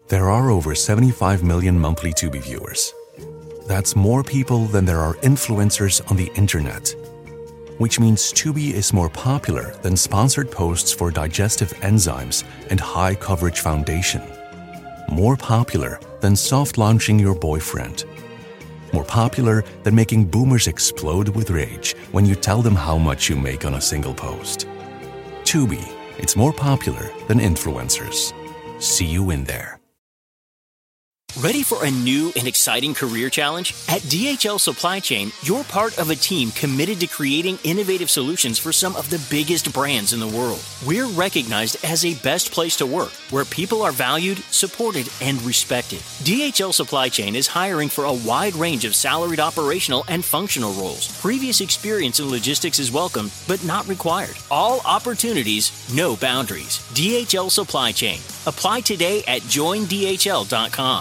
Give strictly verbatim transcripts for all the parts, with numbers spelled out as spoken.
There are over seventy-five million monthly Tubi viewers. That's more people than there are influencers on the internet, which means Tubi is more popular than sponsored posts for digestive enzymes and high coverage foundation. More popular than soft launching your boyfriend. More popular than making boomers explode with rage when you tell them how much you make on a single post. Tubi, it's more popular than influencers. See you in there. Ready for a new and exciting career challenge? At D H L Supply Chain, you're part of a team committed to creating innovative solutions for some of the biggest brands in the world. We're recognized as a best place to work, where people are valued, supported, and respected. D H L Supply Chain is hiring for a wide range of salaried operational and functional roles. Previous experience in logistics is welcome, but not required. All opportunities, no boundaries. D H L Supply Chain. Apply today at join D H L dot com.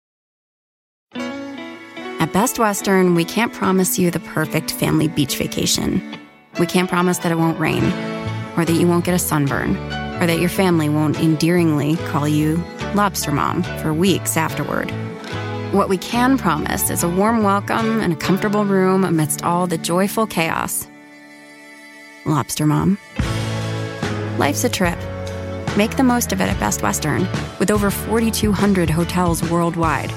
At Best Western, we can't promise you the perfect family beach vacation. We can't promise that it won't rain, or that you won't get a sunburn, or that your family won't endearingly call you Lobster Mom for weeks afterward. What we can promise is a warm welcome and a comfortable room amidst all the joyful chaos. Lobster Mom. Life's a trip. Make the most of it at Best Western, with over forty-two hundred hotels worldwide.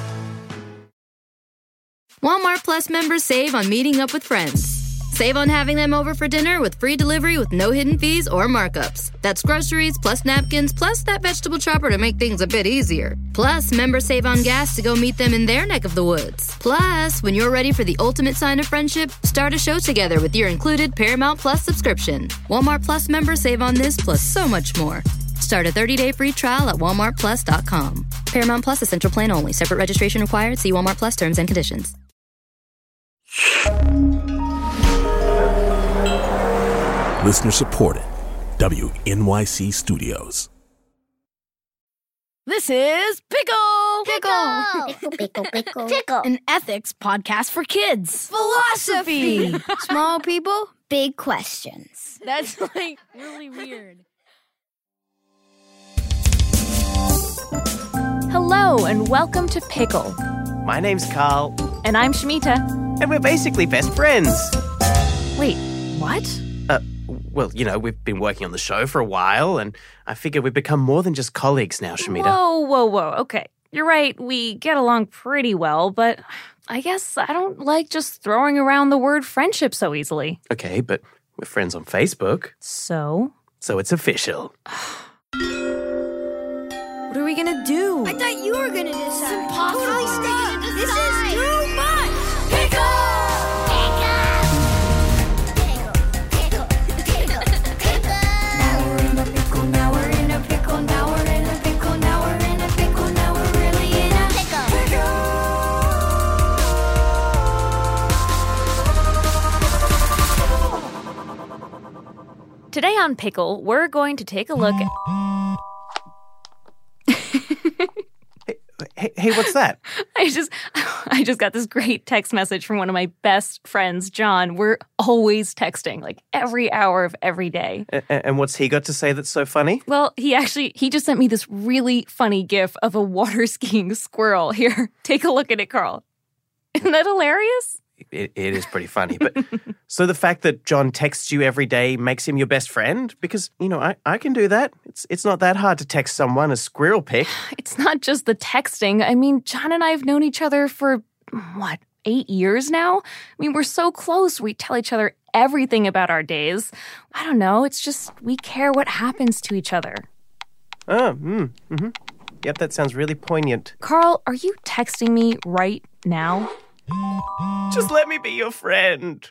Walmart Plus members save on meeting up with friends. Save on having them over for dinner with free delivery with no hidden fees or markups. That's groceries, plus napkins, plus that vegetable chopper to make things a bit easier. Plus, members save on gas to go meet them in their neck of the woods. Plus, when you're ready for the ultimate sign of friendship, start a show together with your included Paramount Plus subscription. Walmart Plus members save on this plus so much more. Start a thirty-day free trial at walmart plus dot com. Paramount Plus Essential Plan only. Separate registration required. See Walmart Plus terms and conditions. Listener supported. W N Y C Studios. This is Pickle! Pickle! Pickle, pickle, pickle. Pickle. An ethics podcast for kids. Philosophy! Small people, big questions. That's like really weird. Hello and welcome to Pickle. My name's Carl. And I'm Shmita. And we're basically best friends. Wait, what? Uh, well, you know, we've been working on the show for a while, and I figure we've become more than just colleagues now, Shmita. Whoa, whoa, whoa. Okay, you're right. We get along pretty well, but I guess I don't like just throwing around the word friendship so easily. Okay, but we're friends on Facebook. So? So it's official. What are we gonna do? I thought you were gonna decide. It's impossible. Totally stop. This is too much. Today on Pickle, we're going to take a look at... Hey, hey, what's that? I just I just got this great text message from one of my best friends, John. We're always texting, like every hour of every day. A- and what's he got to say that's so funny? Well, he actually, he just sent me this really funny gif of a water skiing squirrel. Here, take a look at it, Carl. Isn't that hilarious? It, it is pretty funny. But so the fact that John texts you every day makes him your best friend? Because, you know, I, I can do that. It's it's not that hard to text someone a squirrel pic. It's not just the texting. I mean, John and I have known each other for, what, eight years now? I mean, we're so close. We tell each other everything about our days. I don't know. It's just we care what happens to each other. Oh, mm, mm-hmm. Yep, that sounds really poignant. Carl, are you texting me right now? Just let me be your friend.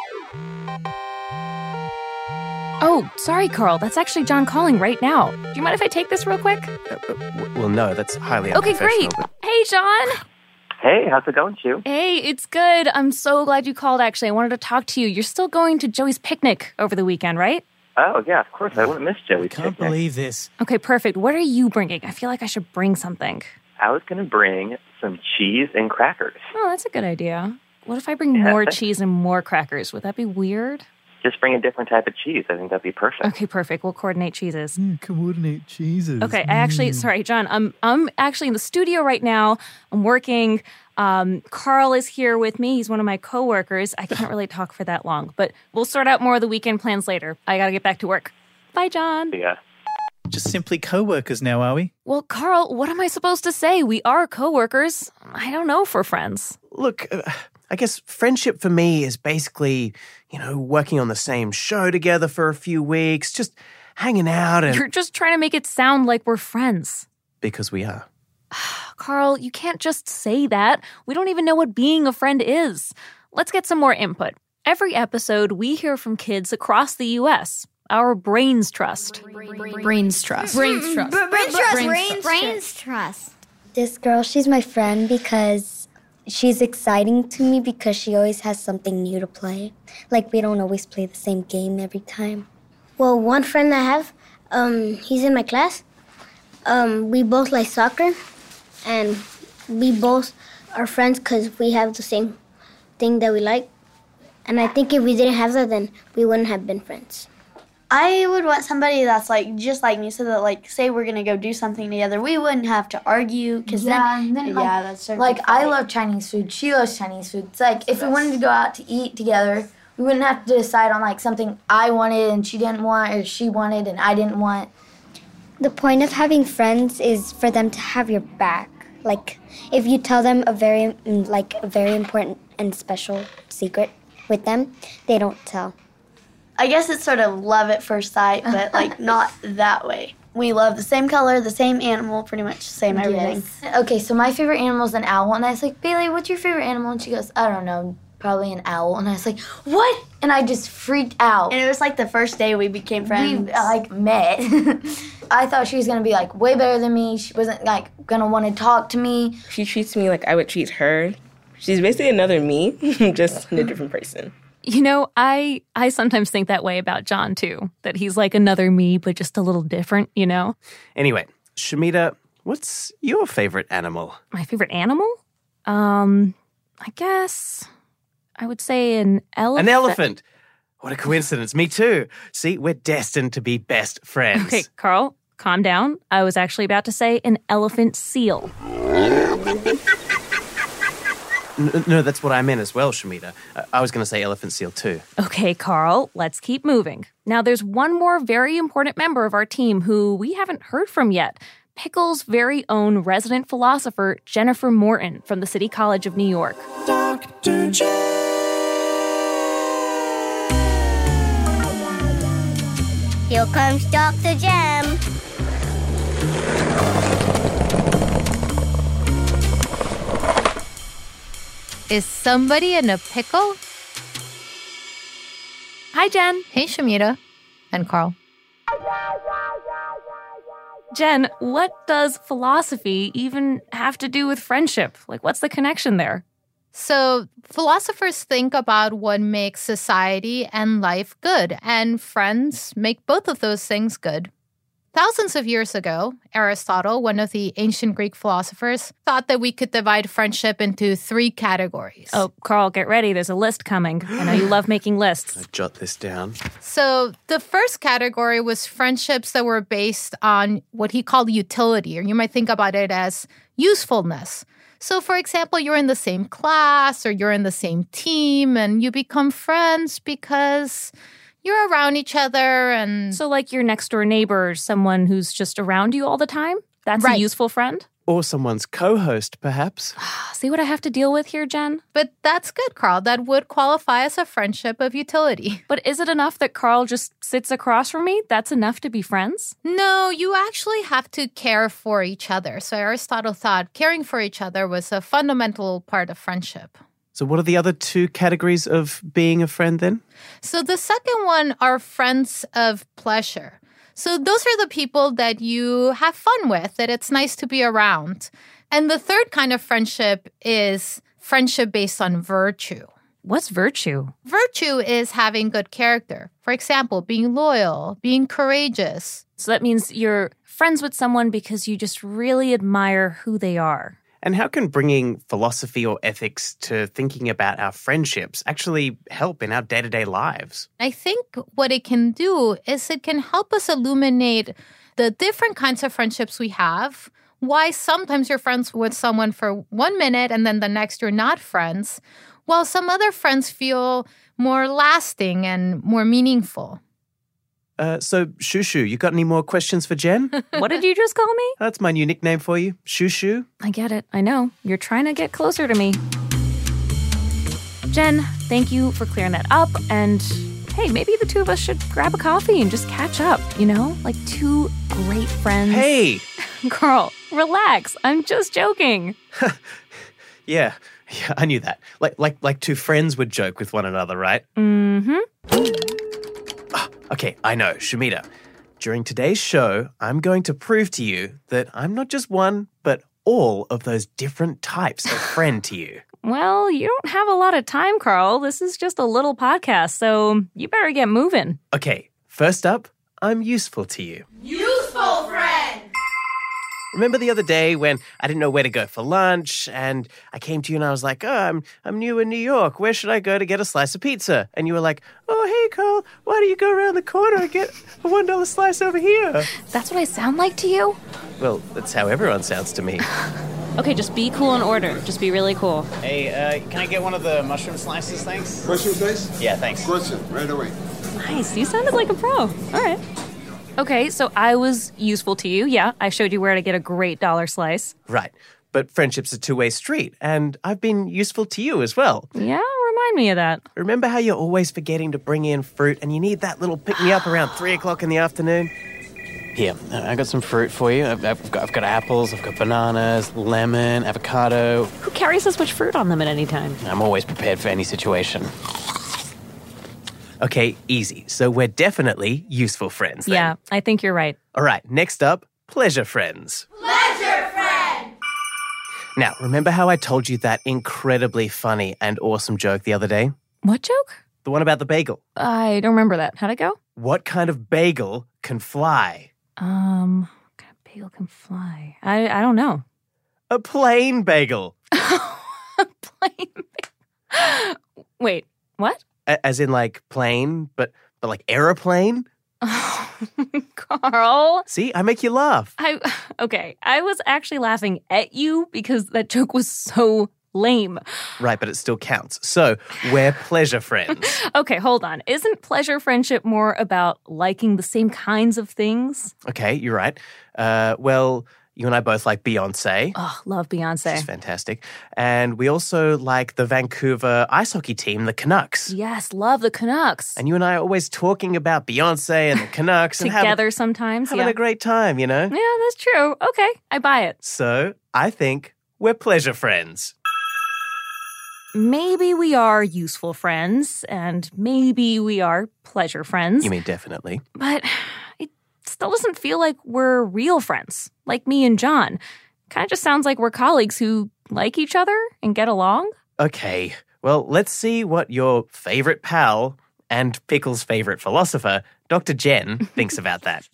Oh, sorry, Carl. That's actually John calling right now. Do you mind if I take this real quick? Uh, uh, well, no, that's highly Okay, unprofessional. great. But... Hey, John. Hey, how's it going, Shu? Hey, it's good. I'm so glad you called, actually. I wanted to talk to you. You're still going to Joey's picnic over the weekend, right? Oh, yeah, of course. I wouldn't miss Joey's I can't picnic. believe this. Okay, perfect. What are you bringing? I feel like I should bring something. I was going to bring some cheese and crackers. Oh, that's a good idea. What if I bring Yeah, more thanks. cheese and more crackers? Would that be weird? just bring a different type of cheese. I think that'd be perfect. Okay, perfect. We'll coordinate cheeses. Mm, coordinate cheeses. Okay, I actually, Mm. sorry, John, I'm I'm actually in the studio right now. I'm working. Um, Carl is here with me. He's one of my coworkers. I can't really talk for that long, but we'll sort out more of the weekend plans later. I gotta get back to work. Bye, John. Yeah. Just simply co-workers now, are we? Well, Carl, what am I supposed to say? We are coworkers. I don't know if we're friends. Look, uh, I guess friendship for me is basically, you know, working on the same show together for a few weeks, just hanging out and... You're just trying to make it sound like we're friends. Because we are. Carl, you can't just say that. We don't even know what being a friend is. Let's get some more input. Every episode, we hear from kids across the U S Our Brains Trust. Brains trust. Brains trust. Brains trust. Brains Brains trust. This girl, she's my friend because she's exciting to me because she always has something new to play. Like, we don't always play the same game every time. Well, one friend I have, um, he's in my class. Um, we both like soccer, and we both are friends because we have the same thing that we like. And I think if we didn't have that, then we wouldn't have been friends. I would want somebody that's like just like me, so that like say we're gonna go do something together, we wouldn't have to argue. Cause yeah, then, and then like, yeah, that's like I love Chinese food. She loves Chinese food. It's like if we wanted to go out to eat together, we wouldn't have to decide on like something I wanted and she didn't want, or she wanted and I didn't want. The point of having friends is for them to have your back. Like, if you tell them a very, like, a very important and special secret with them, they don't tell. I guess it's sort of love at first sight, but like not that way. We love the same color, the same animal, pretty much the same everything. Yes. Okay, so my favorite animal is an owl, and I was like, Bailey, what's your favorite animal? And she goes, I don't know, probably an owl. And I was like, what? And I just freaked out. And it was like the first day we became friends. We like met. I thought she was gonna be like way better than me. She wasn't like gonna want to talk to me. She treats me like I would treat her. She's basically another me, just a different person. You know, I I sometimes think that way about John, too. That he's like another me, but just a little different, you know? Anyway, Shamita, what's your favorite animal? My favorite animal? Um, I guess I would say an elephant. An elephant! What a coincidence. Me too. See, we're destined to be best friends. Okay, Carl, calm down. I was actually about to say an elephant seal. N- no, that's what I meant as well, Shamita. Uh, I was going to say elephant seal too. Okay, Carl, let's keep moving. Now, there's one more very important member of our team who we haven't heard from yet. Pickle's very own resident philosopher, Jennifer Morton from the City College of New York. Doctor J. Here comes Doctor Jam. Is somebody in a pickle? Hi, Jen. Hey, Shamita. And Carl. Jen, what does philosophy even have to do with friendship? Like, what's the connection there? So, philosophers think about what makes society and life good, and friends make both of those things good. Thousands of years ago, Aristotle, one of the ancient Greek philosophers, thought that we could divide friendship into three categories. Oh, Carl, get ready. There's a list coming. I know you love making lists. I jot this down. So the first category was friendships that were based on what he called utility, or you might think about it as usefulness. So, for example, you're in the same class or you're in the same team and you become friends because you're around each other. And so like your next door neighbor, someone who's just around you all the time? That's right. A useful friend? Or someone's co-host, perhaps. See what I have to deal with here, Jen? But that's good, Carl. That would qualify as a friendship of utility. But is it enough that Carl just sits across from me? That's enough to be friends? No, you actually have to care for each other. So Aristotle thought caring for each other was a fundamental part of friendship. So what are the other two categories of being a friend then? So the second one are friends of pleasure. So those are the people that you have fun with, that it's nice to be around. And the third kind of friendship is friendship based on virtue. What's virtue? Virtue is having good character. For example, being loyal, being courageous. So that means you're friends with someone because you just really admire who they are. And how can bringing philosophy or ethics to thinking about our friendships actually help in our day-to-day lives? I think what it can do is it can help us illuminate the different kinds of friendships we have, why sometimes you're friends with someone for one minute and then the next you're not friends, while some other friends feel more lasting and more meaningful. Uh, so, Shushu, you got any more questions for Jen? What did you just call me? That's my new nickname for you, Shushu. I get it. I know. You're trying to get closer to me. Jen, thank you for clearing that up. And hey, maybe the two of us should grab a coffee and just catch up, you know? Like two great friends. Hey! Carl, relax. I'm just joking. Yeah, yeah, I knew that. Like, like, like two friends would joke with one another, right? Mm-hmm. Ah, okay, I know, Shumita. During today's show, I'm going to prove to you that I'm not just one, but all of those different types of friend to you. Well, you don't have a lot of time, Carl. This is just a little podcast, so you better get moving. Okay, first up, I'm useful to you. Useful friend! Remember the other day when I didn't know where to go for lunch and I came to you and I was like, oh, I'm I'm new in New York. Where should I go to get a slice of pizza? And you were like, oh, hey, Carl, why don't you go around the corner and get a one dollar slice over here? That's what I sound like to you? Well, that's how everyone sounds to me. Okay, just be cool and order. Just be really cool. Hey, uh, can I get one of the mushroom slices, thanks? Mushroom slice? Yeah, thanks. Question, right away. Nice, you sounded like a pro. All right. Okay, so I was useful to you. Yeah, I showed you where to get a great dollar slice. Right, but friendship's a two-way street, and I've been useful to you as well. Yeah, remind me of that. Remember how you're always forgetting to bring in fruit and you need that little pick-me-up around three o'clock in the afternoon? Here, I got some fruit for you. I've, I've, got, I've got apples, I've got bananas, lemon, avocado. Who carries this much fruit on them at any time? I'm always prepared for any situation. Okay, easy. So we're definitely useful friends then. Yeah, I think you're right. All right, next up, pleasure friends. Pleasure friend! Now, remember how I told you that incredibly funny and awesome joke the other day? What joke? The one about the bagel. I don't remember that. How'd it go? What kind of bagel can fly? Um, what kind of bagel can fly? I, I don't know. A plain bagel. A plain bagel. Wait, what? A- as in like plane, but but like aeroplane? Oh, Carl. See, I make you laugh. I okay. I was actually laughing at you because that joke was so lame. Right, but it still counts. So we're pleasure friends. Okay, hold on. Isn't pleasure friendship more about liking the same kinds of things? Okay, you're right. Uh, well, you and I both like Beyonce. Oh, love Beyonce. She's fantastic. And we also like the Vancouver ice hockey team, the Canucks. Yes, love the Canucks. And you and I are always talking about Beyonce and the Canucks. Together and having, sometimes, having yeah. a great time, you know? Yeah, that's true. Okay, I buy it. So I think we're pleasure friends. Maybe we are useful friends, and maybe we are pleasure friends. You mean definitely. But it still doesn't feel like we're real friends, like me and John. Kind of just sounds like we're colleagues who like each other and get along. Okay, well, let's see what your favorite pal and Pickle's favorite philosopher, Doctor Jen, thinks about that.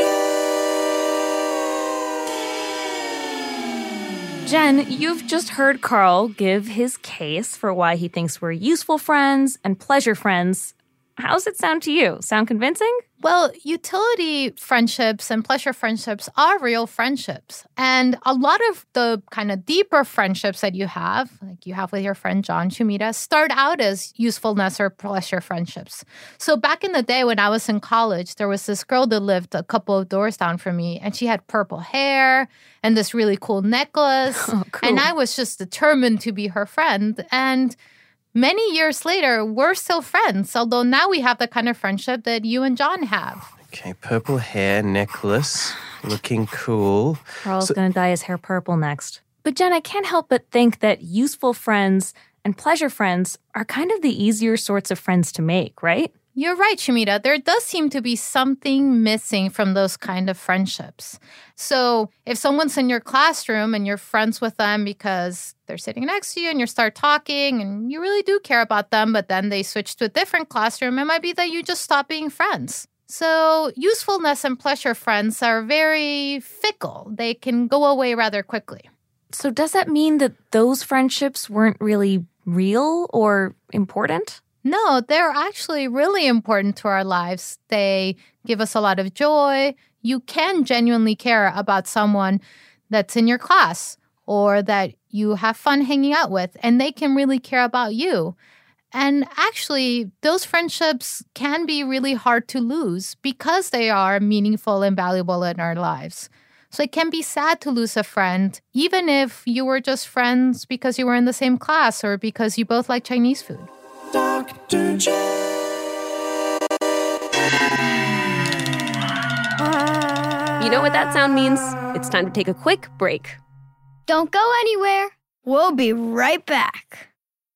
Jen, you've just heard Carl give his case for why he thinks we're useful friends and pleasure friends. How's it sound to you? Sound convincing? Well, utility friendships and pleasure friendships are real friendships. And a lot of the kind of deeper friendships that you have, like you have with your friend John Shumita, start out as usefulness or pleasure friendships. So back in the day when I was in college, there was this girl that lived a couple of doors down from me, and she had purple hair and this really cool necklace. Oh, cool. And I was just determined to be her friend. And many years later, we're still friends, although now we have the kind of friendship that you and John have. Okay, purple hair, necklace, looking cool. Carl's So- going to dye his hair purple next. But Jen, I can't help but think that useful friends and pleasure friends are kind of the easier sorts of friends to make, right? You're right, Shumita. There does seem to be something missing from those kind of friendships. So if someone's in your classroom and you're friends with them because they're sitting next to you and you start talking and you really do care about them, but then they switch to a different classroom, it might be that you just stop being friends. So usefulness and pleasure friends are very fickle. They can go away rather quickly. So does that mean that those friendships weren't really real or important? No, they're actually really important to our lives. They give us a lot of joy. You can genuinely care about someone that's in your class or that you have fun hanging out with, and they can really care about you. And actually, those friendships can be really hard to lose because they are meaningful and valuable in our lives. So it can be sad to lose a friend, even if you were just friends because you were in the same class or because you both like Chinese food. Doctor J. You know what that sound means? It's time to take a quick break. Don't go anywhere. We'll be right back.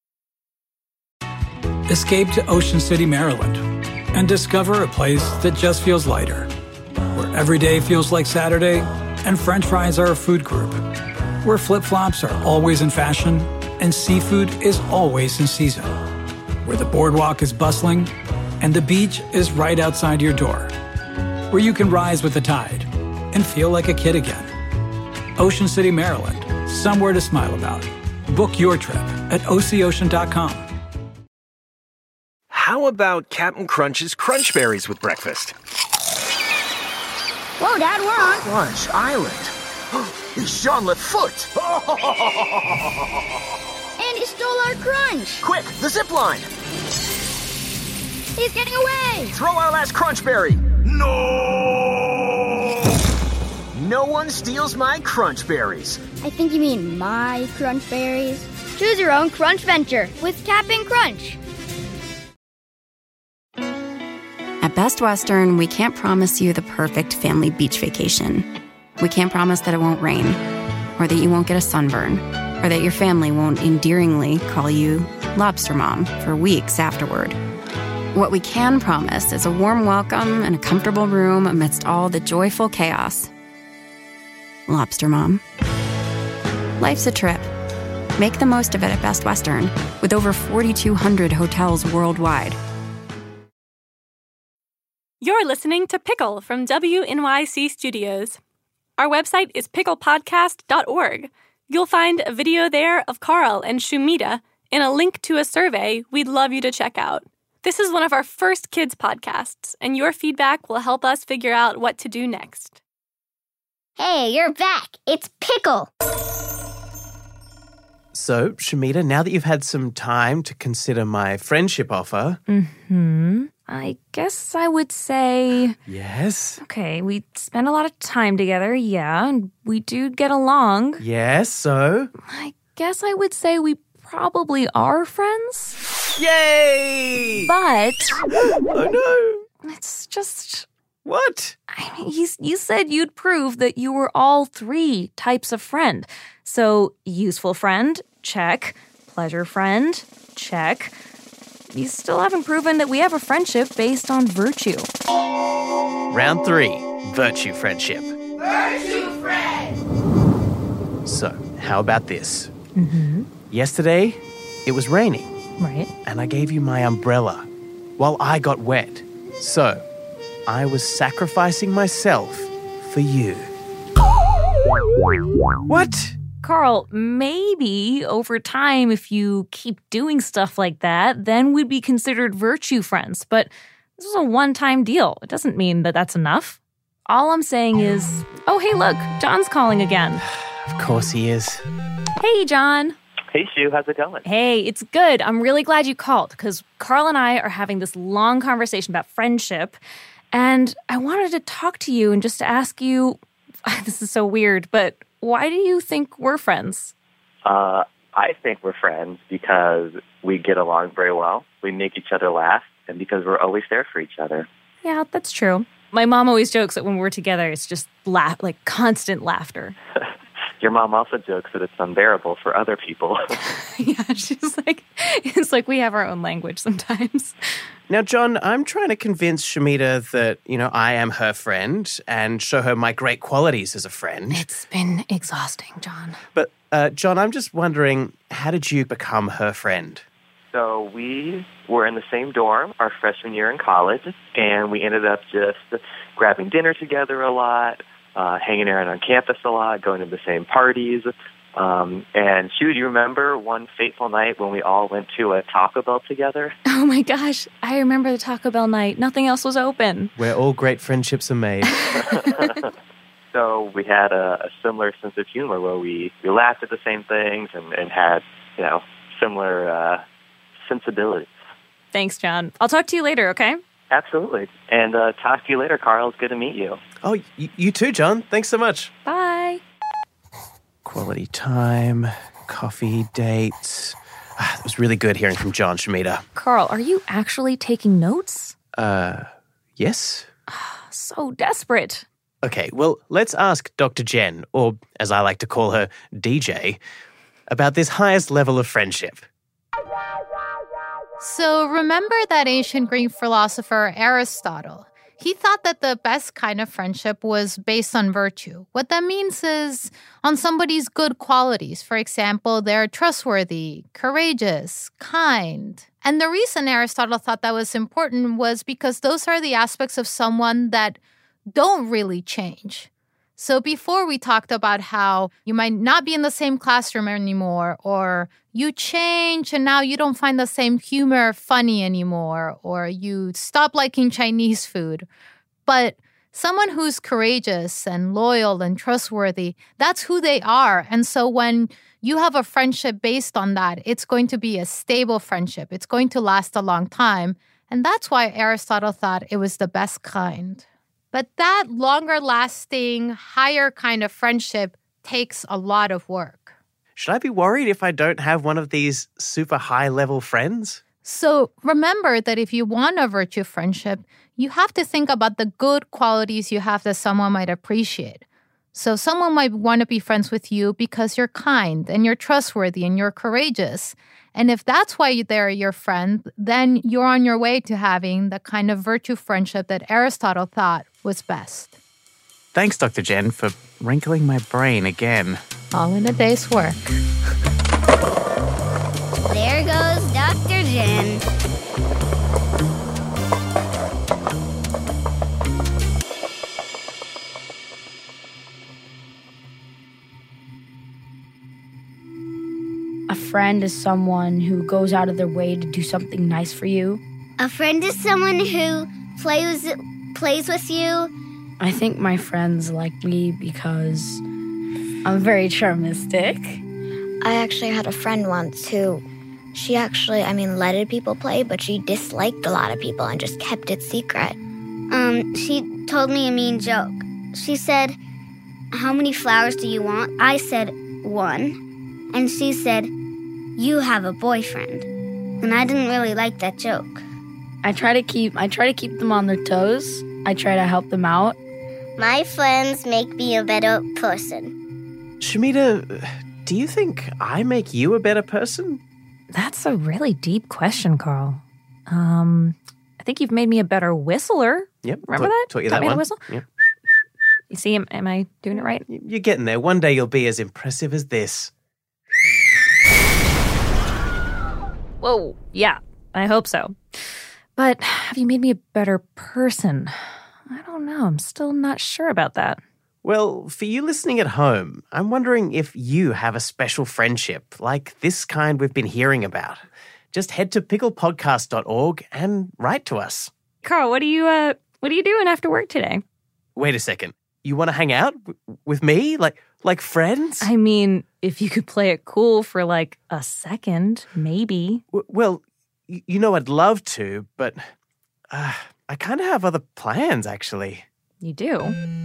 Escape to Ocean City, Maryland, and discover a place that just feels lighter, where every day feels like Saturday and French fries are a food group, where flip-flops are always in fashion and seafood is always in season, where the boardwalk is bustling and the beach is right outside your door, where you can rise with the tide and feel like a kid again. Ocean City, Maryland, somewhere to smile about. Book your trip at O C ocean dot com. How about Captain Crunch's Crunch Berries with breakfast? Whoa, Dad, we're on Crunch Island. It's Jean-Luc Foot. And he stole our crunch. Quick, the zip line. He's getting away. Throw our last Crunch Berry. No! No one steals my Crunch Berries. I think you mean my crunch berries. Choose your own crunch venture with Cap'n Crunch. At Best Western, we can't promise you the perfect family beach vacation. We can't promise that it won't rain, or that you won't get a sunburn, or that your family won't endearingly call you Lobster Mom for weeks afterward. What we can promise is a warm welcome and a comfortable room amidst all the joyful chaos. Lobster Mom. Life's a trip. Make the most of it at Best Western, with over forty-two hundred hotels worldwide. You're listening to Pickle from W N Y C Studios. Our website is pickle podcast dot org. You'll find a video there of Carl and Shumita and a link to a survey we'd love you to check out. This is one of our first kids podcasts, and your feedback will help us figure out what to do next. Hey, you're back. It's Pickle. So, Shumita, now that you've had some time to consider my friendship offer... Mm-hmm. I guess I would say... Yes? Okay, we spend a lot of time together, yeah, and we do get along. Yes, so? I guess I would say we probably are friends. Yay! But... Oh, no. It's just... What? I mean, you, you said you'd prove that you were all three types of friend. So, useful friend, check. Pleasure friend, check. You still haven't proven that we have a friendship based on virtue. Round three, virtue friendship. Virtue friend. So, how about this? Mm-hmm. Yesterday, it was raining. Right. And I gave you my umbrella while I got wet. So, I was sacrificing myself for you. What? Carl, maybe over time, if you keep doing stuff like that, then we'd be considered virtue friends. But this is a one-time deal. It doesn't mean that that's enough. All I'm saying is, oh, hey, look, John's calling again. Of course he is. Hey, John. Hey, Shu, how's it going? Hey, it's good. I'm really glad you called because Carl and I are having this long conversation about friendship. And I wanted to talk to you and just to ask you, this is so weird, but why do you think we're friends? Uh, I think we're friends because we get along very well, we make each other laugh, and because we're always there for each other. Yeah, that's true. My mom always jokes that when we're together, it's just laugh, like constant laughter. Your mom also jokes that it's unbearable for other people. Yeah, she's like, it's like we have our own language sometimes. Now, John, I'm trying to convince Shumita that, you know, I am her friend and show her my great qualities as a friend. It's been exhausting, John. But, uh, John, I'm just wondering, how did you become her friend? So we were in the same dorm our freshman year in college, and we ended up just grabbing dinner together a lot, uh, hanging around on campus a lot, going to the same parties. Um, and Shu, do you remember one fateful night when we all went to a Taco Bell together? Oh my gosh, I remember the Taco Bell night. Nothing else was open. Where all great friendships are made. So we had a, a similar sense of humor where we, we laughed at the same things and, and had, you know, similar uh, sensibilities. Thanks, John. I'll talk to you later, okay? Absolutely. And uh, talk to you later, Carl. It's good to meet you. Oh, y- you too, John. Thanks so much. Bye. Quality time, coffee dates. Ah, it was really good hearing from John, Shamita. Carl, are you actually taking notes? Uh, yes? So desperate. Okay, well, let's ask Doctor Jen, or as I like to call her, D J, about this highest level of friendship. So remember that ancient Greek philosopher Aristotle. He thought that the best kind of friendship was based on virtue. What that means is on somebody's good qualities. For example, they're trustworthy, courageous, kind. And the reason Aristotle thought that was important was because those are the aspects of someone that don't really change. So before we talked about how you might not be in the same classroom anymore, or you change and now you don't find the same humor funny anymore, or you stop liking Chinese food. But someone who's courageous and loyal and trustworthy, that's who they are. And so when you have a friendship based on that, it's going to be a stable friendship. It's going to last a long time. And that's why Aristotle thought it was the best kind. But that longer-lasting, higher kind of friendship takes a lot of work. Should I be worried if I don't have one of these super high-level friends? So remember that if you want a virtue friendship, you have to think about the good qualities you have that someone might appreciate. So someone might want to be friends with you because you're kind and you're trustworthy and you're courageous. And if that's why they're your friend, then you're on your way to having the kind of virtue friendship that Aristotle thought was best. Thanks, Doctor Jen, for wrinkling my brain again. All in a day's work. There goes Doctor Jen. A friend is someone who goes out of their way to do something nice for you. A friend is someone who plays plays with you. I think my friends like me because I'm very charmistic. I actually had a friend once who, she actually, I mean, letted people play, but she disliked a lot of people and just kept it secret. Um, she told me a mean joke. She said, "How many flowers do you want?" I said, "One." And she said, "You have a boyfriend." And I didn't really like that joke. I try to keep I try to keep them on their toes. I try to help them out. My friends make me a better person. Shamita, do you think I make you a better person? That's a really deep question, Carl. Um, I think you've made me a better whistler. Yep. Remember taught, that? Taught you Taught that me how to one. whistle? Yep. You see, am, am I doing it right? You're getting there. One day you'll be as impressive as this. Whoa, yeah, I hope so. But have you made me a better person? I don't know. I'm still not sure about that. Well, for you listening at home, I'm wondering if you have a special friendship like this kind we've been hearing about. Just head to pickle podcast dot org and write to us. Carl, what are you uh what are you doing after work today? Wait a second. You want to hang out w- with me? Like like friends? I mean, if you could play it cool for like a second, maybe. W- well, y- you know I'd love to, but uh, I kind of have other plans, actually. You do?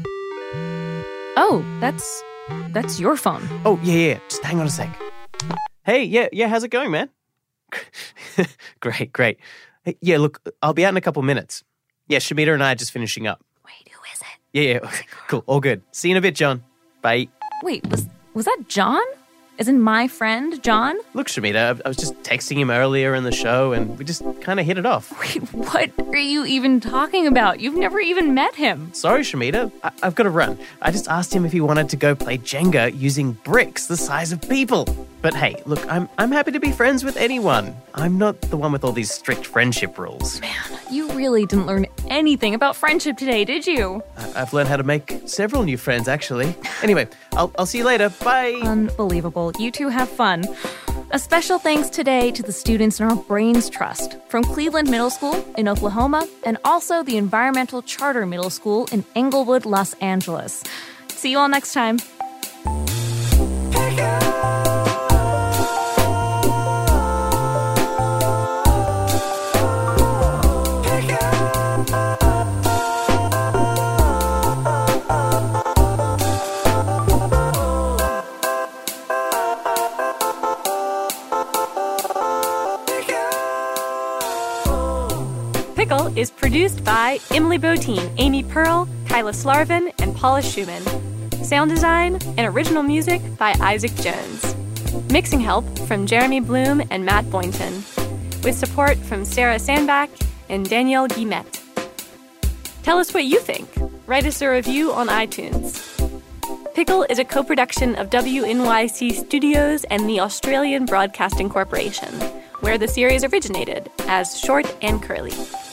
Oh, that's that's your phone. Oh, yeah, yeah. Just hang on a sec. Hey, yeah, yeah, how's it going, man? Great, great. Hey, yeah, look, I'll be out in a couple minutes. Yeah, Shamita and I are just finishing up. Wait, who is it? Yeah, yeah. Okay, cool. All good. See you in a bit, John. Bye. Wait, was was that John? As in my friend, John? Look, Shamita, I was just texting him earlier in the show and we just kind of hit it off. Wait, what are you even talking about? You've never even met him. Sorry, Shamita. I- I've got to run. I just asked him if he wanted to go play Jenga using bricks the size of people. But hey, look, I'm I'm happy to be friends with anyone. I'm not the one with all these strict friendship rules. Man, You really didn't learn anything about friendship today, did you? I- I've learned how to make several new friends, actually. Anyway, I'll, I'll see you later. Bye. Unbelievable. You two have fun. A special thanks today to the students in our Brains Trust from Cleveland Middle School in Oklahoma and also the Environmental Charter Middle School in Englewood, Los Angeles. See you all next time. Pickle is produced by Emily Botine, Amy Pearl, Kyla Slarvin, and Paula Schumann. Sound design and original music by Isaac Jones. Mixing help from Jeremy Bloom and Matt Boynton, with support from Sarah Sandbach and Danielle Guillemette. Tell us what you think. Write us a review on iTunes. Pickle is a co-production of W N Y C Studios and the Australian Broadcasting Corporation, where the series originated as Short and Curly.